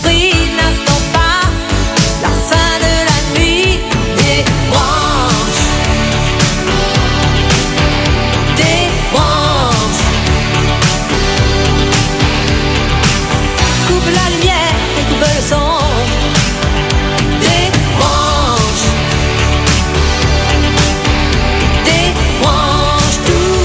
l'esprit n'attend pas la fin de la nuit. Des branches, coupe la lumière et coupe le son. Débranche tout.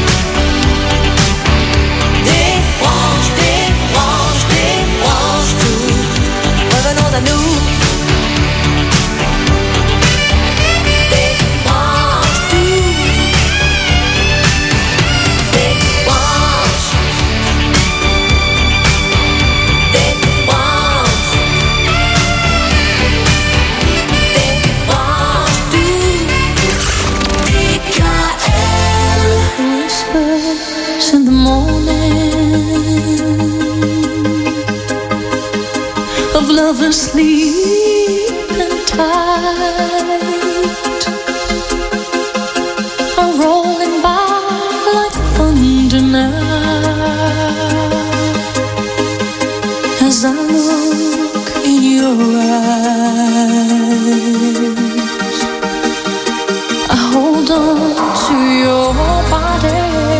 Débranche, débranche, débranche tout. Revenons à nous. Débranche tout. Débranche. Débranche. Débranche tout. DKL. Whispers in the morning of lovers sleeping tight are rolling by like thunder now. As I look in your eyes, I hold on to your body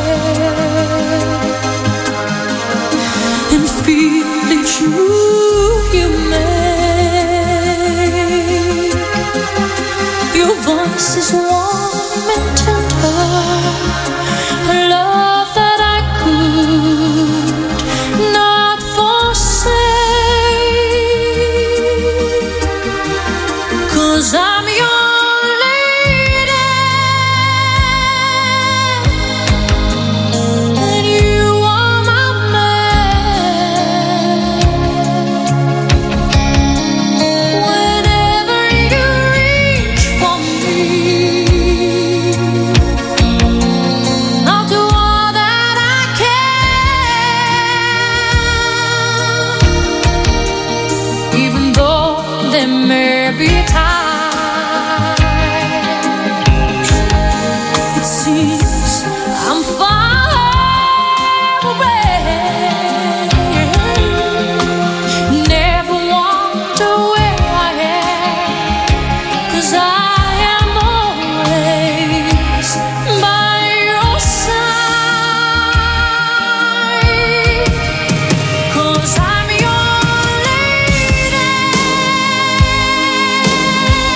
and feel each move you make. Your voice is warm and tender, a love that I could not forsake. 'Cause I'm your lady and you are my man. Whenever you reach for me, I'll do all that I can, even though there may be times it seems I'm far away. Never wonder where I am, 'cause I am always by your side. 'Cause I'm your lady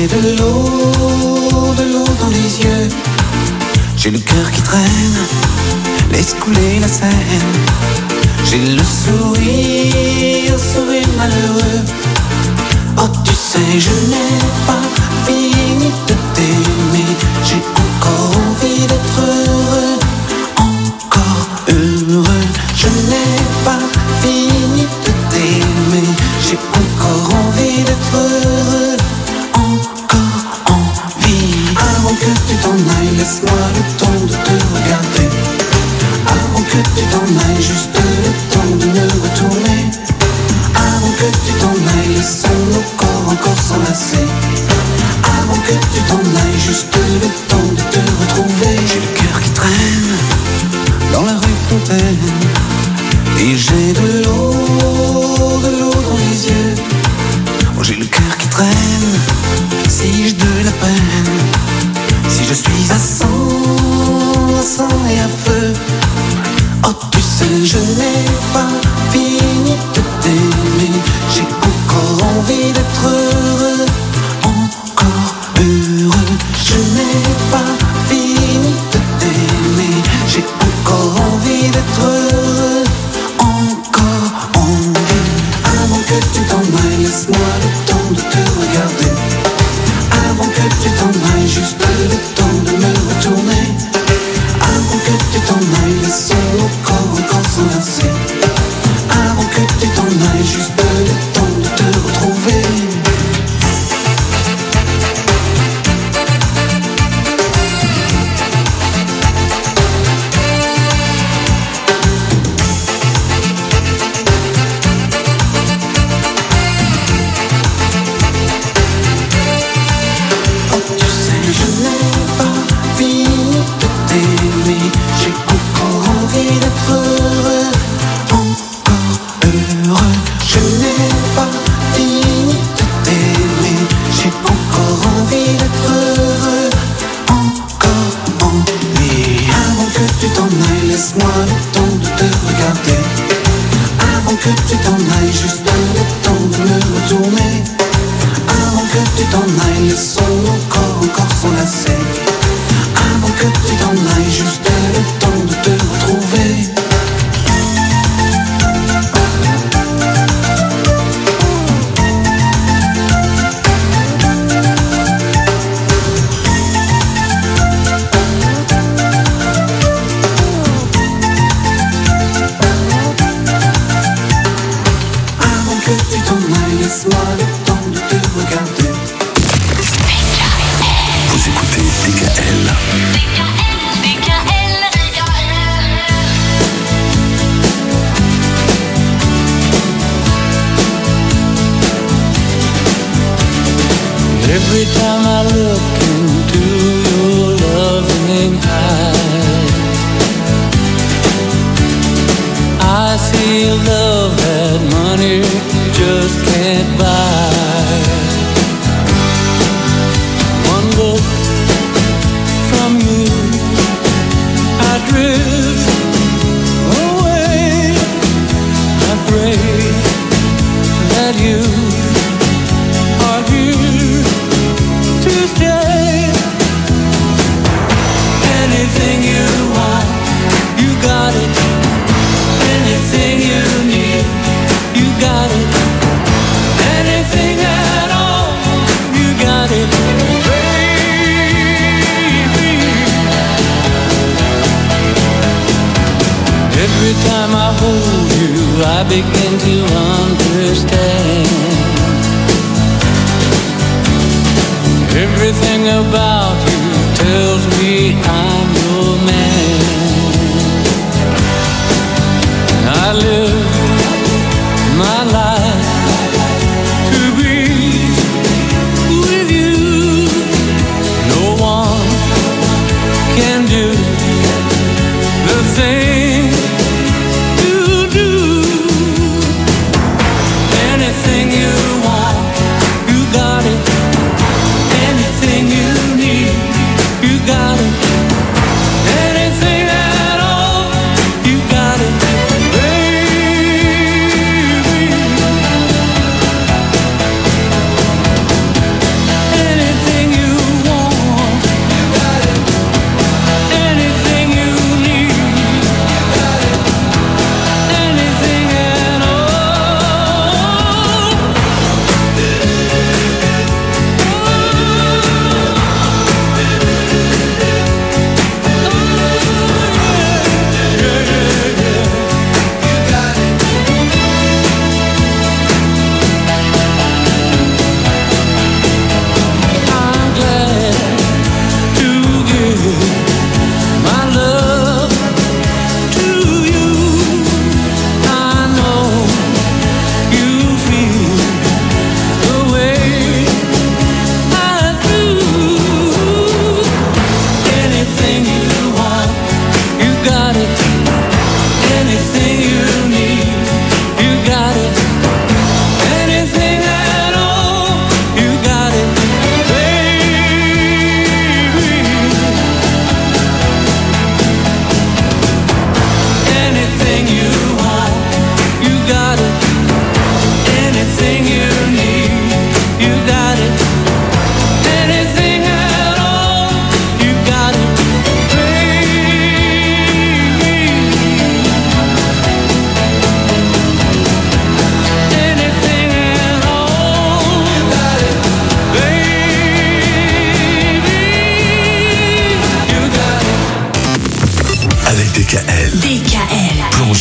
J'ai de l'eau dans les yeux. J'ai le cœur qui traîne, laisse couler la Seine. J'ai le sourire malheureux. Oh tu sais, je n'ai pas fini de t'aimer. J'ai encore envie d'être heureux, encore heureux. Je n'ai pas fini de t'aimer. J'ai encore envie d'être heureux, encore envie. Avant que tu t'en ailles, laisse-moi le temps de te regarder. Avant que tu t'en ailles, juste le temps de me retourner. Avant que tu t'en ailles, laissons nos corps encore s'enlacer. Avant que tu t'en ailles, juste le temps de te retrouver. J'ai le cœur qui traîne dans la rue Fontaine. Et j'ai de l'eau dans les yeux. Oh, j'ai le cœur qui traîne, si j'ai de la peine. Si je suis à sang et à feu. Oh tu sais, je n'ai pas fini de t'aimer. J'ai encore envie d'être heureux, encore heureux. Je n'ai pas fini de t'aimer. J'ai encore envie d'être heureux, encore envie. Avant que tu t'en ailles, laisse-moi le temps de te regarder. Avant que tu t'en ailles, juste le temps de me retourner. Avant que tu t'en ailles, laissons nos corps encore s'enlacer. Avant que tu t'en ailles, juste le temps de te retrouver. Every time I look into your loving eyes, I see a love that money just can't buy. One look from you, I drift away. I pray that you are here to stay. Anything you want, you got it. Anything you need, you got it. Anything at all, you got it, baby. Every time I hold you, I begin to understand. Everything about you tells me I'm your man. I live my life to be with you. No one can do the thing you do. Anything you want, you got it. Anything you need, you got it. Anything at all, you got it, baby.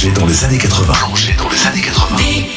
Plongé dans les années 80. Plongé dans les années 80.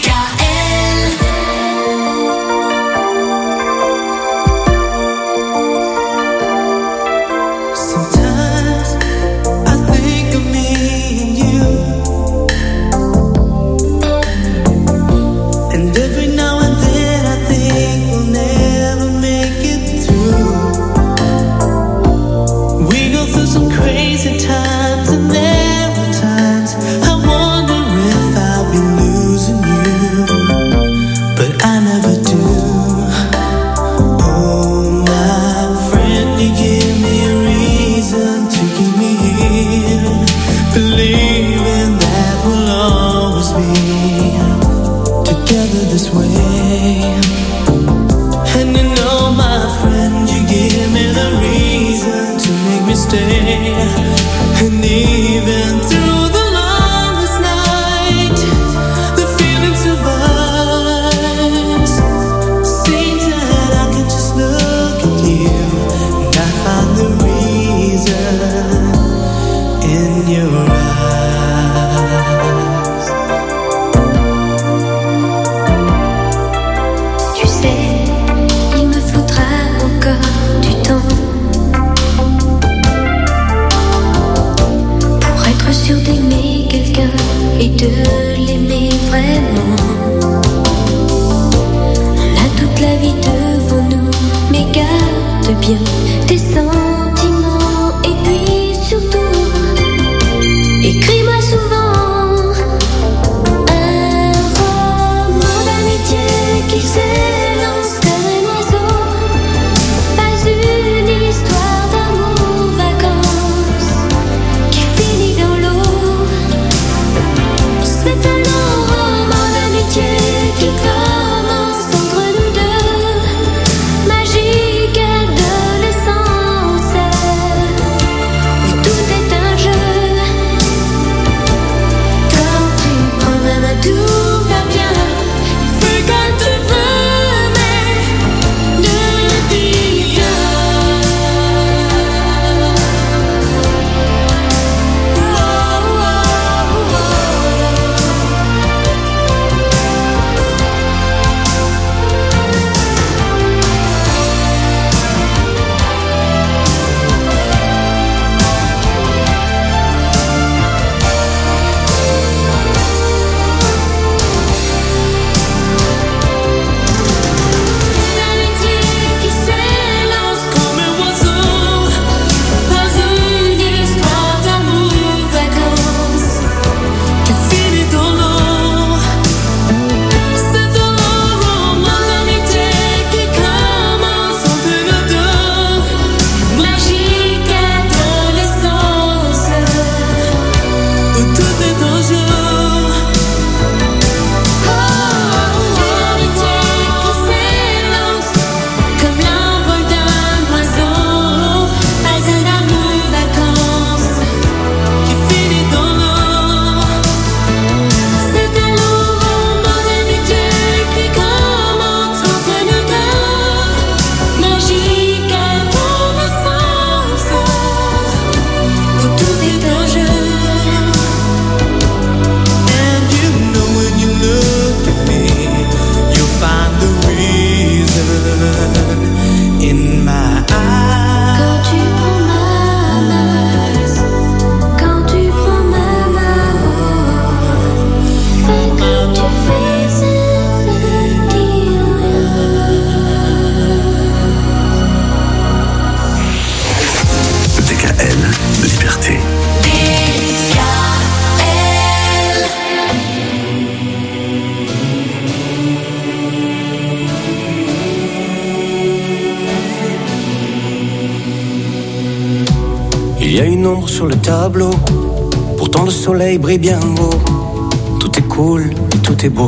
Il y a une ombre sur le tableau, pourtant le soleil brille bien haut. Tout est cool et tout est beau.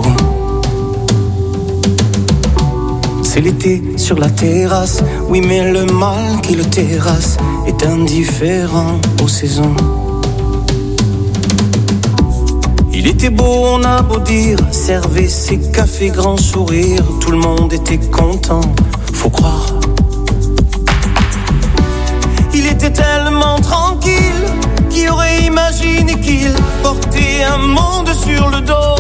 C'est l'été sur la terrasse, oui mais le mal qui le terrasse est indifférent aux saisons. Il était beau, on a beau dire, servait ses cafés grand sourire, tout le monde était content, faut croire. Il était tellement tranquille qui aurait imaginé qu'il portait un monde sur le dos?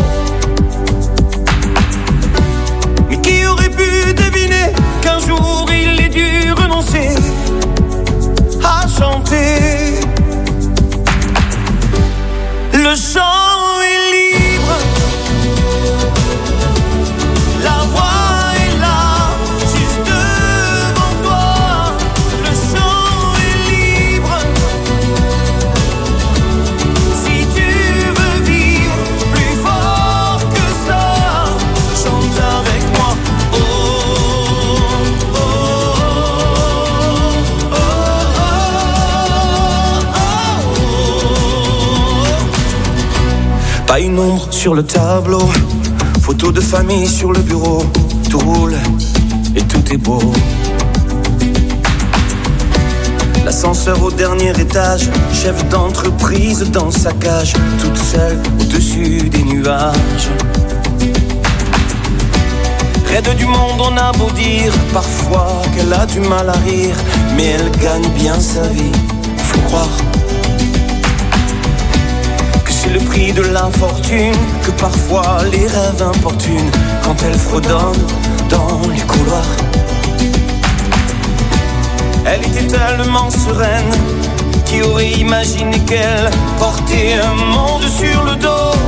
Mais qui aurait pu deviner qu'un jour il ait dû renoncer à chanter? Le chant est libre, la voix est là, juste devant toi. Le chant est libre, si tu veux vivre plus fort que ça, chante avec moi. Oh, oh, oh, oh, oh, oh. Pas une ombre sur le tableau, photo de famille sur le bureau, tout roule et tout est beau. L'ascenseur au dernier étage, chef d'entreprise dans sa cage, toute seule au-dessus des nuages. Raide du monde, on a beau dire parfois qu'elle a du mal à rire, mais elle gagne bien sa vie, faut croire. C'est le prix de l'infortune, que parfois les rêves importunent quand elle fredonne dans les couloirs. Elle était tellement sereine, qui aurait imaginé qu'elle portait un monde sur le dos?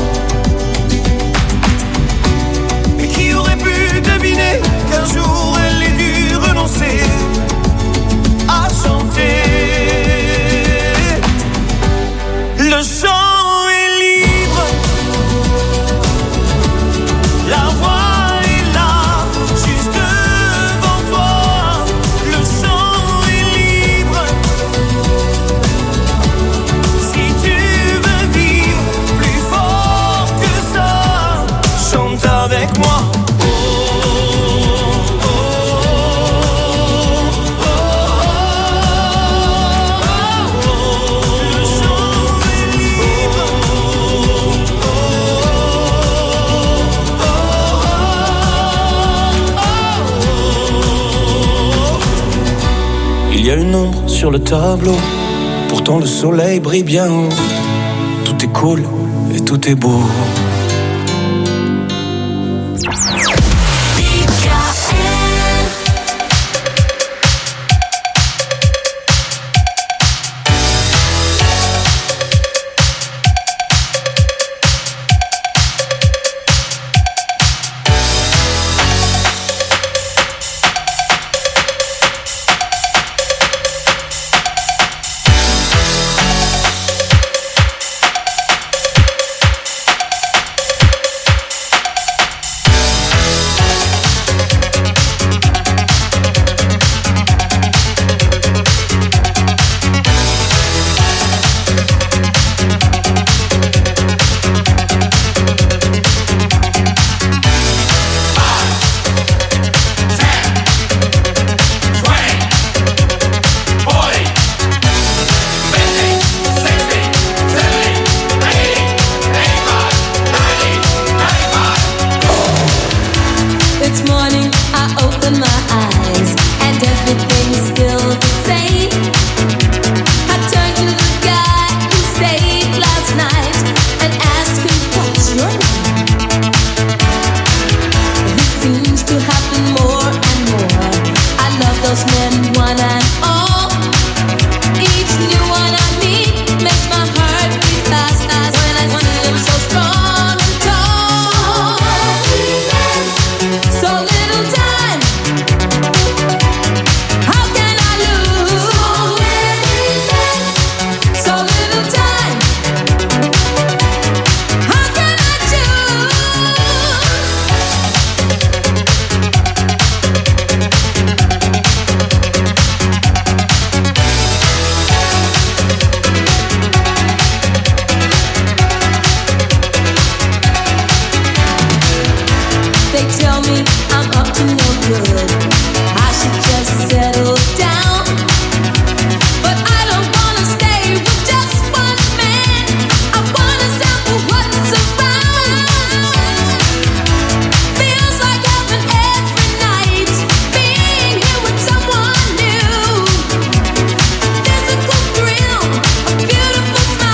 Et qui aurait pu deviner qu'un jour elle ait dû renoncer à chanter? Le chant avec moi. Oh, oh, oh, oh, oh, oh. Le chant est libre. Oh, oh, oh, oh. Il y a une ombre sur le tableau, pourtant le soleil brille bien haut. Tout est cool et tout est beau. Beautiful smile.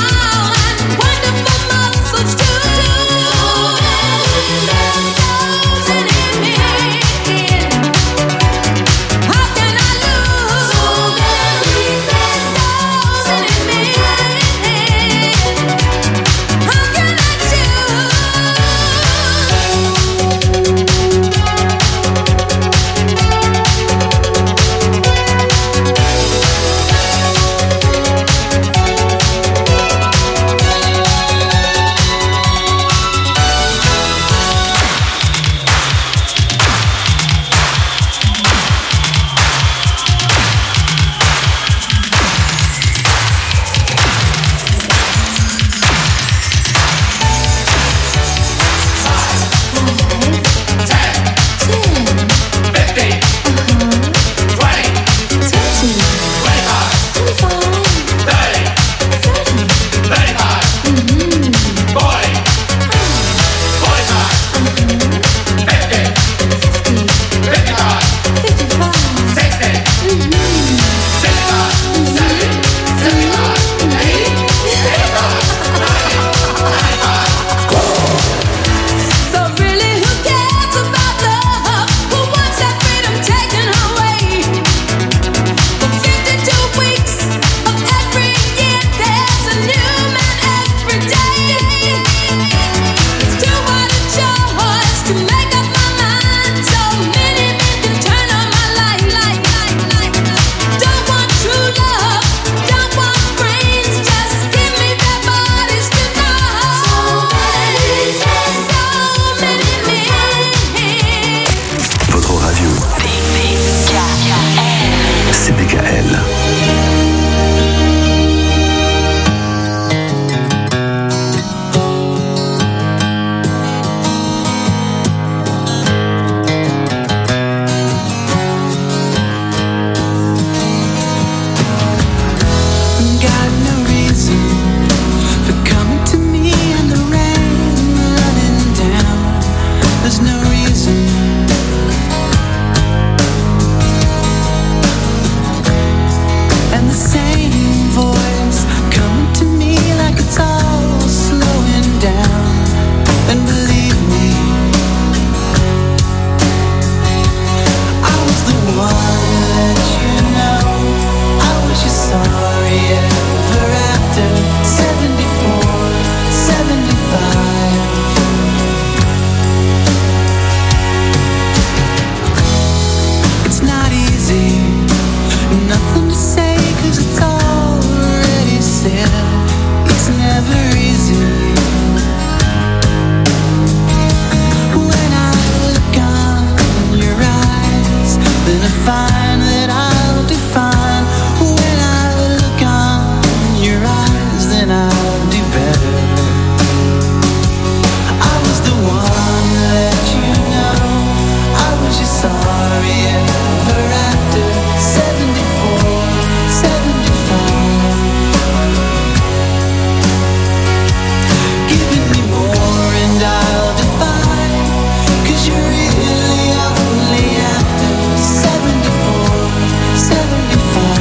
you're really only after 74, 75.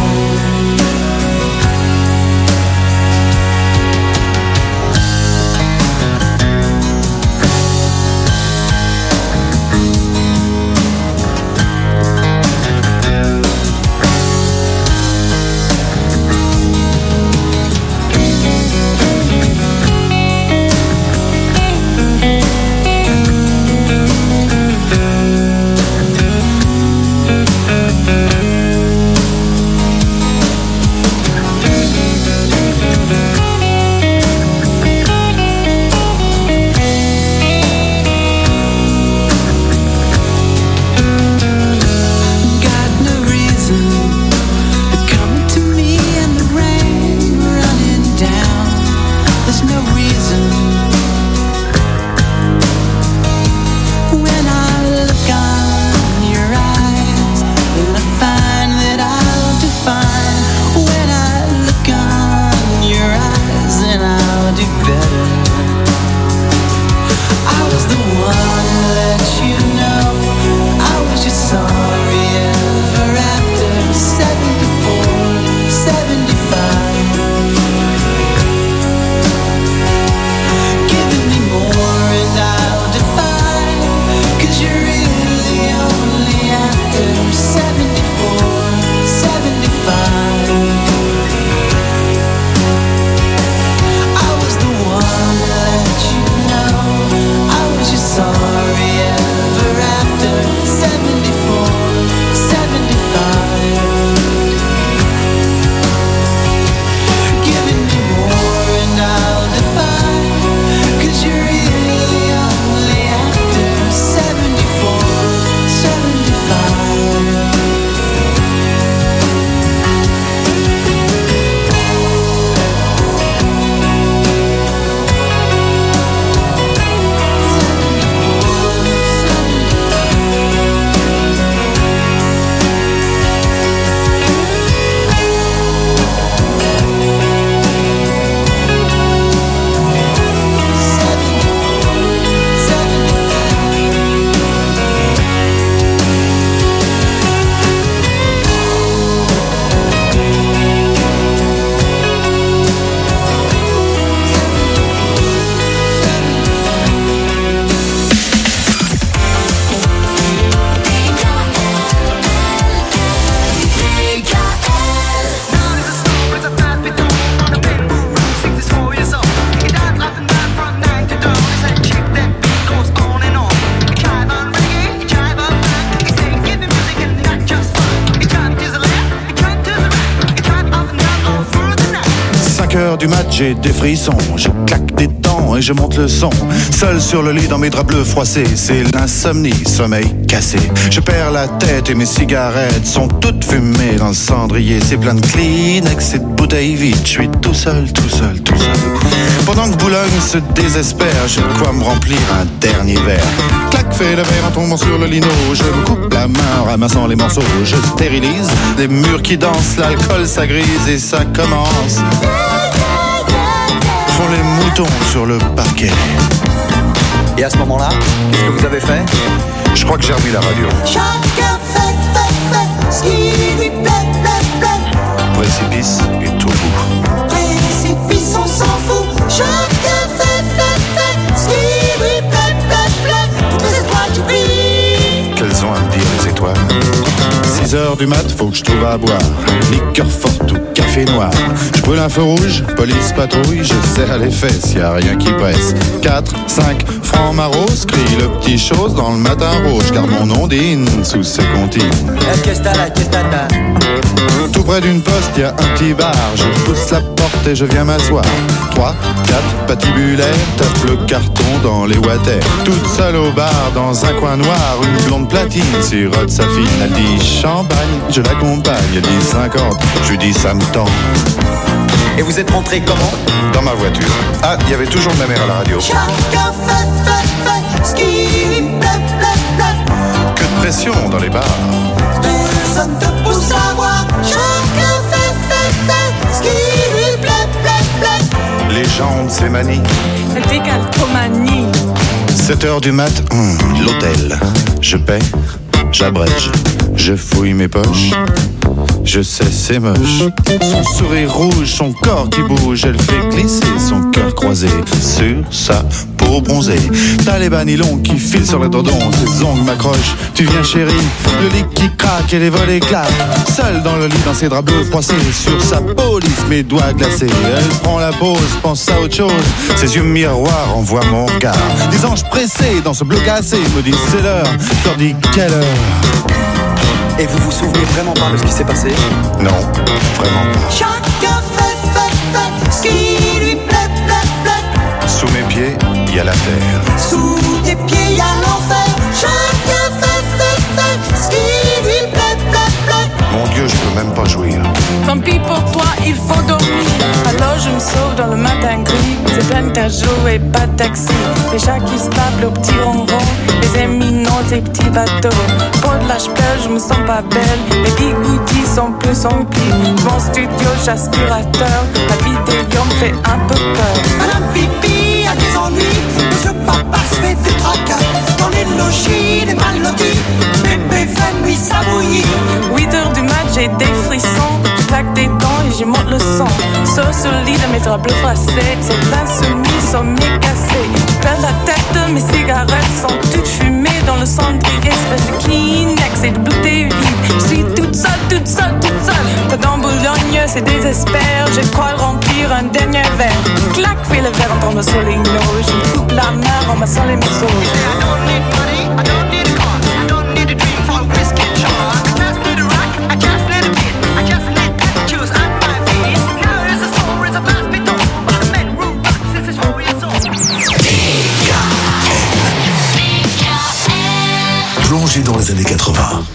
Du match, j'ai des frissons, je claque des dents et je monte le son. Seul sur le lit dans mes draps bleus froissés, c'est l'insomnie, sommeil cassé. Je perds la tête et mes cigarettes sont toutes fumées dans le cendrier. C'est plein de Kleenex et de bouteilles vides, je suis tout seul, tout seul, tout seul. Pendant que Boulogne se désespère, j'ai de quoi me remplir un dernier verre. Clac, fais le verre en tombant sur le lino. Je me coupe la main en ramassant les morceaux. Je stérilise les murs qui dansent, l'alcool ça grise et ça commence. Font les moutons sur le parquet. Et à ce moment-là, qu'est-ce que vous avez fait? Je crois que j'ai remis la radio. Chacun fait ce qui lui plaît. Précipice et tout bout. Précipice, on s'en fout. Chacun fait ce qui lui plaît. Toutes les étoiles qui brillent. Qu'elles ont à me dire les étoiles? 6h du mat, faut que je trouve à boire. Liqueur forte ou café noir. Je brûle un feu rouge, police patrouille. Je serre les fesses, y a rien qui presse. 4, 5 francs maros, crie le petit chose dans le matin rouge. Car mon ondine sous ses comptines. Tout près d'une poste, y a un petit bar. Je pousse la porte et je viens m'asseoir. 3, 4 patibulaires, tape le carton dans les water. Toute seule au bar, dans un coin noir, une blonde platine sirote sa fine. Elle dit champagne, je l'accompagne. Elle dit 50, je lui dis ça me tend. Et vous êtes rentré comment? Dans ma voiture. Ah, il y avait toujours ma mère à la radio. Chacun fait ce qui lui plaît. Que de pression dans les bars. Personne te pousse à boire. Chacun fait ce qui lui plaît. Les gens de ces manies. Décalcomanie. 7h du mat, l'hôtel. Je paie, j'abrège, je fouille mes poches. Je sais, c'est moche. Son sourire rouge, son corps qui bouge, elle fait glisser son cœur croisé sur sa peau bronzée. T'as les bas nylons qui filent sur le dodon, ses ongles m'accrochent. Tu viens chérie, le lit qui craque et les volets claquent. Seule dans le lit, dans ses draps bleus froissés, sur sa peau lisse, mes doigts glacés. Elle prend la pause, pense à autre chose. Ses yeux miroirs envoient mon regard. Des anges pressés dans ce bleu cassé me disent c'est l'heure. Je leur dis quelle heure. Et vous vous souvenez vraiment pas de ce qui s'est passé? Non, vraiment pas. Chacun fait ce qui lui plaît, plaît, plaît. Sous mes pieds, il y a la terre. Sous tes pieds, il y a l'enfer. Chacun fait ce qui lui plaît, plaît, plaît. Mon Dieu, je peux même pas jouir. Tant pis pour toi, il faut dormir. Alors je me sauve dans le matin gris. C'est plein de jours et pas de taxi. Les chats qui se tapent au petit ronron. Les éminents, les petits bateaux. Pour de l'âge pleure, je me sens pas belle. Les bigoudis sont plus remplis. Mon studio, j'aspirateur. La vidéo me fait un peu peur. Madame Pipi a des ennuis. Monsieur Papa se fait des tracas. Dans les logis, les mal lotis. Bébé fait nuit ça bouillit. 8h du mat, j'ai des frissons. Je claque des dents et je monte le son. Sur le lit de mes draps bleus froissés. C'est l'insoumis, sommier cassé. Je perds la tête, mes cigarettes sont toutes fumées dans le cendrier. Espèce de Kleenex et de bouteille vide. Je suis toute seule, toute seule, toute seule. Pas dans Boulogne, c'est désespère. Je crois remplir un dernier verre. Clac, fais le verre en tombant sur les noix. Je me coupe la main en massant les morceaux. I don't need money, I don't need a car, I don't need a dream for a whiskey jar. I just need a rock, I just need a beat, I just need attitudes on my feet. Now is a story, it's a blast me door. But the men who rock since it's 4 years old. Plongé dans les années 80.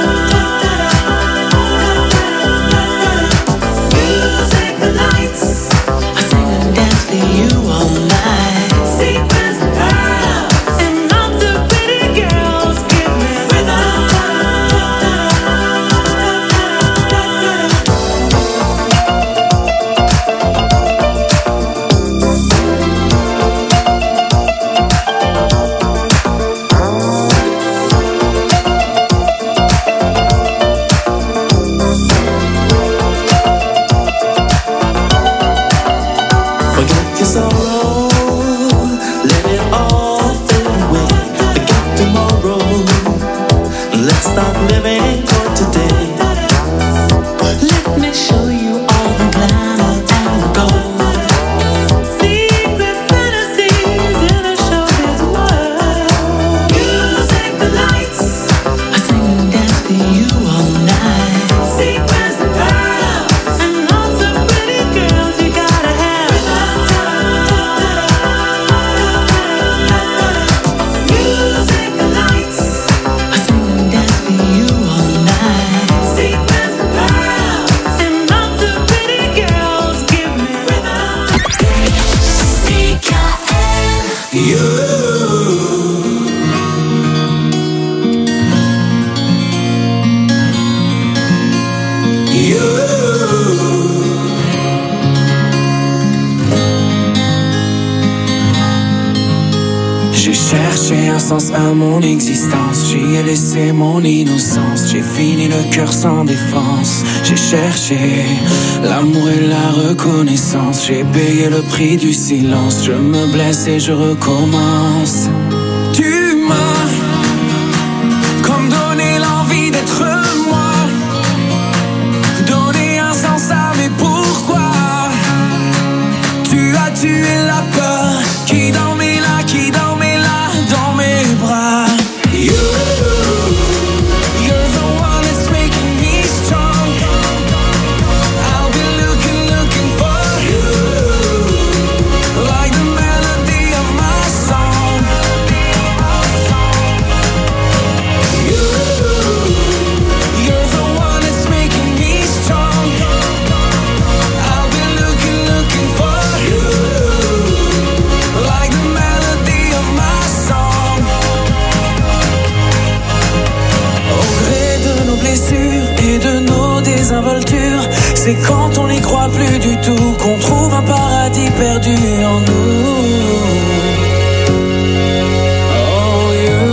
Music, the lights. J'ai cherché un sens à mon existence, j'y ai laissé mon innocence, j'ai fini le cœur sans défense. J'ai cherché l'amour et la reconnaissance, j'ai payé le prix du silence, je me blesse et je recommence. Tu m'as comme donné l'envie d'être moi, donné un sens à mes pourquoi. Tu as tué la peur qui dormait là, qui dormait là dans mes bras. You're the one that's making me strong. I'll be looking for you, like the melody of my song. You're the one that's making me strong. I'll be looking for you, like the melody of my song. Au gré de nos blessures et de nos désinvoltures, c'est quand on n'y croit plus du tout qu'on trouve un paradis perdu en nous. Oh,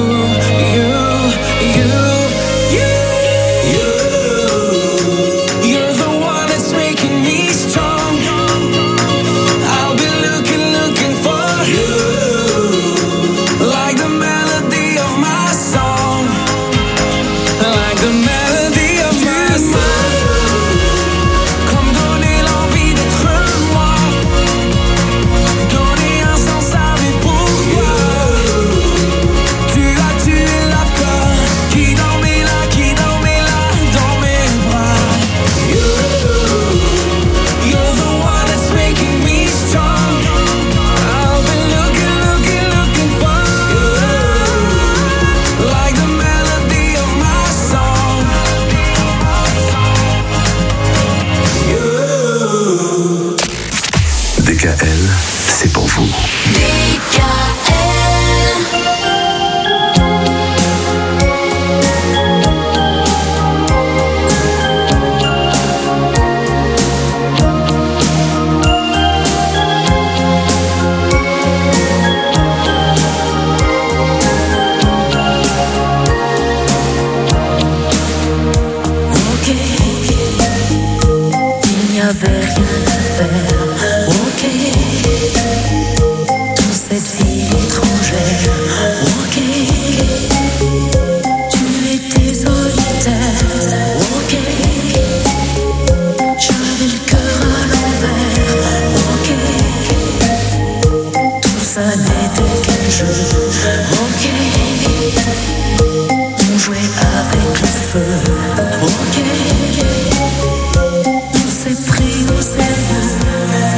you're the one that's making me strong. I'll be looking for you, like the melody of my song, like the melody of my song. Comme donner l'envie d'être moi, donner un sens à mes pourquoi. Tu as tué la peur qui dormait là dans mes bras. You're the one that's making me strong. I'll be looking for you, like the melody of my song. DKL, c'est pour vous. Ok, il n'y avait rien à faire. Ok, dans cette vie étrangère. Ok, tu étais solitaire. Ok, j'avais le cœur à l'envers. Ok, tout ça n'était qu'un jeu. Ok, on jouait avec le feu. Ok, on s'est pris au sérieux.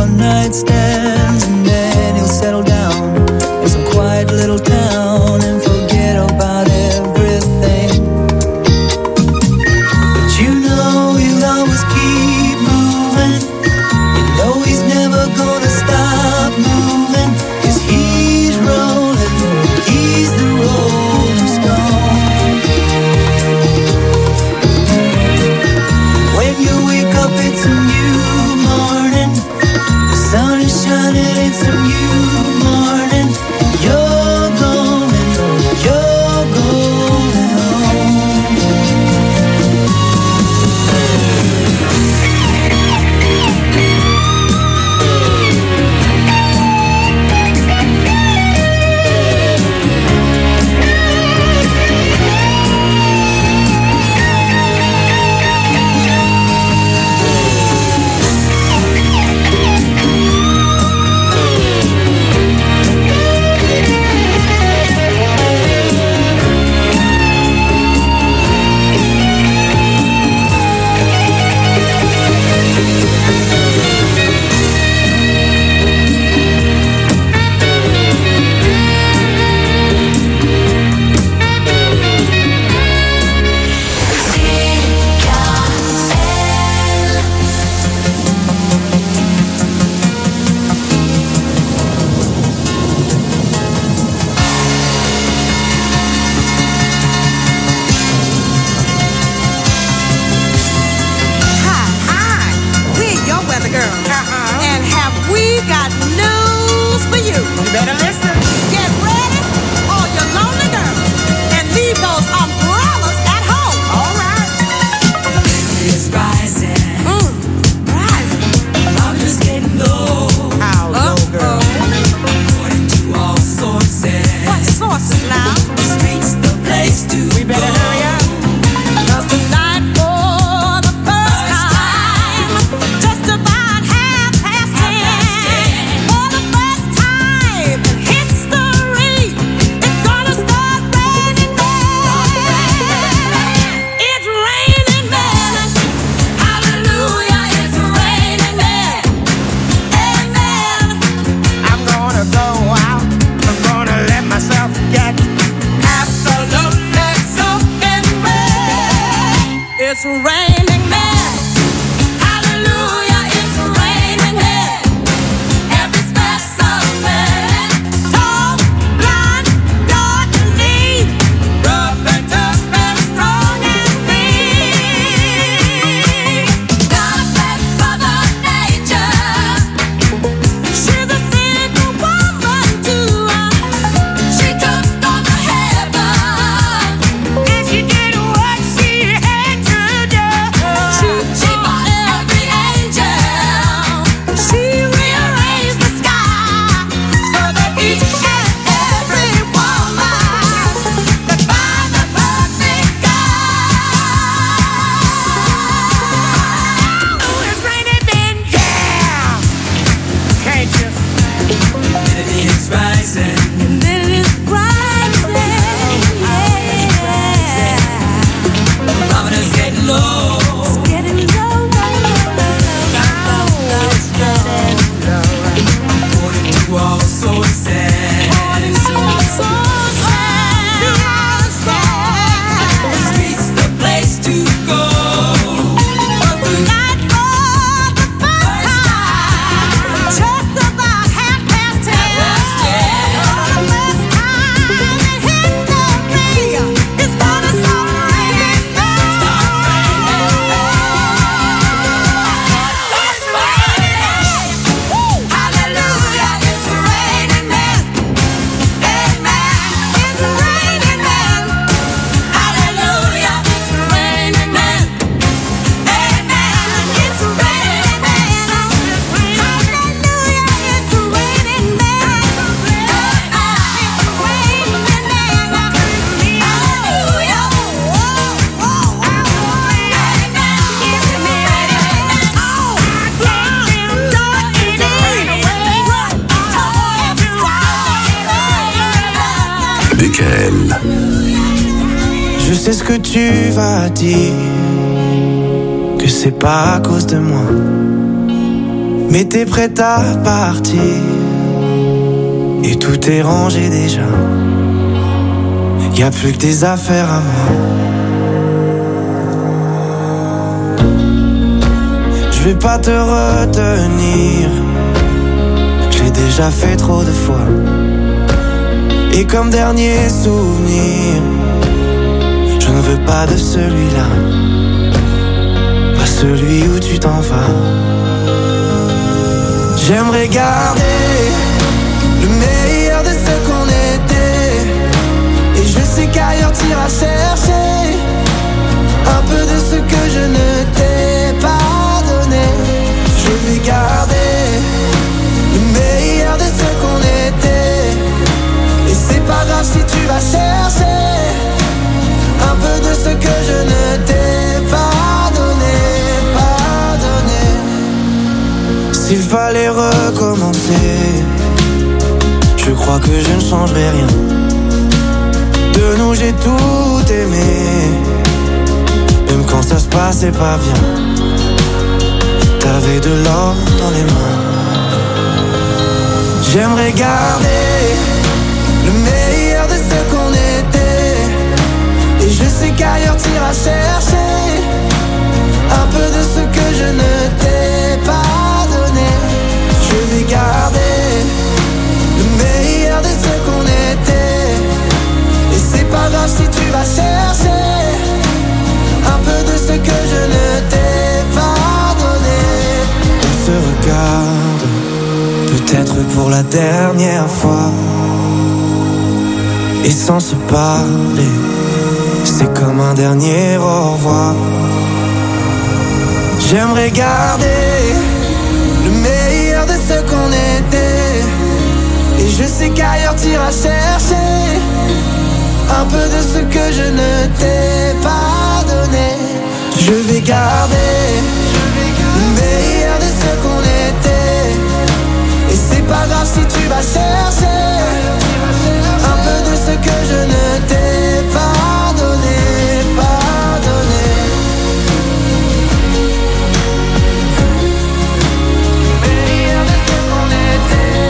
one night stands, and then you'll settle down in some quiet little town and forget about everything. But you know you'll always keep moving. You know he's never gonna stop moving, 'cause he's rolling, he's the rolling stone. When you wake up it's a new morning, the sun is shining, it's a new morning. You're going home. DKL. Je sais ce que tu vas dire, que c'est pas à cause de moi. Mais t'es prête à partir et tout est rangé déjà. Y'a plus que tes affaires à moi. Je vais pas te retenir, j'ai déjà fait trop de fois. Et comme dernier souvenir, je ne veux pas de celui-là, pas celui où tu t'en vas. J'aimerais garder le meilleur de ce qu'on était. Et je sais qu'ailleurs t'iras chercher un peu de ce que je ne t'ai pas donné. Je vais garder le meilleur de ce qu'on était. Et c'est pas grave si tu vas chercher un peu de ce que je ne t'ai pas donné, pas donné. S'il fallait recommencer, je crois que je ne changerai rien. De nous j'ai tout aimé, même quand ça se passait pas bien. T'avais de l'or dans les mains. J'aimerais garder le meilleur de ce qu'on était. Et je sais qu'ailleurs t'iras chercher un peu de ce que je ne t'ai pas donné. Je vais garder le meilleur de ce qu'on était. Et c'est pas grave si tu vas chercher un peu de ce que je ne t'ai pas donné. On se regarde, peut-être pour la dernière fois. Et sans se parler, c'est comme un dernier au revoir. J'aimerais garder le meilleur de ce qu'on était. Et je sais qu'ailleurs t'iras chercher un peu de ce que je ne t'ai pas donné. Je vais garder le meilleur de ce qu'on était. Et c'est pas grave si tu vas chercher un peu de ce que je ne t'ai pas donné, pas donné. Meilleur de ce qu'on était.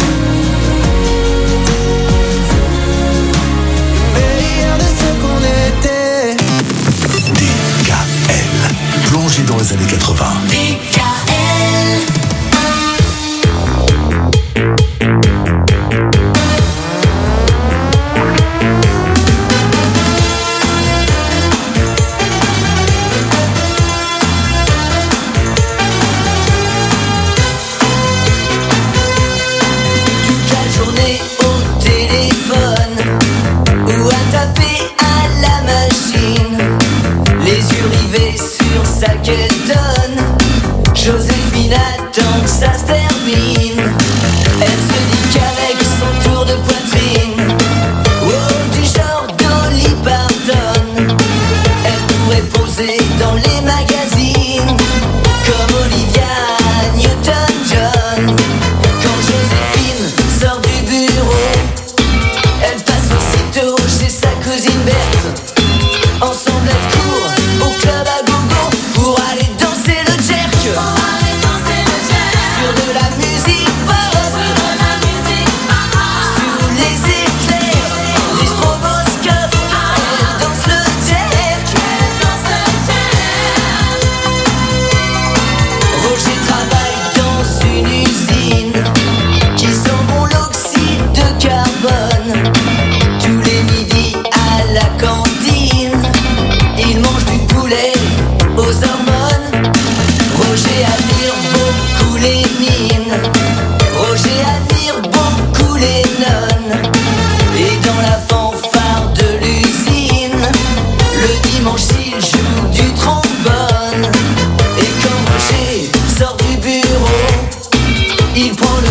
Meilleur de ce qu'on était. DKL, plongé dans les années 80. Joséphine attend que ça se termine. Elle se dit qu'avec son tour de poitrine, oh, du genre Dolly Parton, elle pourrait poser dans les magazines comme Olivia Newton-John. Quand Joséphine sort du bureau, elle passe aussitôt chez sa cousine Berthe. Ensemble elles courent au club à gogo pour aller danser le jerk. Sur de la musique pop, sous les éclairs, les stroboscopes, elle danse le jerk. Roger travaille dans une usine qui sent bon l'oxyde de carbone. Tous les midis à la cantine, il mange du poulet aux hormones. Roger admire beaucoup les mines, Roger admire beaucoup les nonnes. Et dans la fanfare de l'usine, le dimanche il joue du trombone. Et quand Roger sort du bureau, il prend le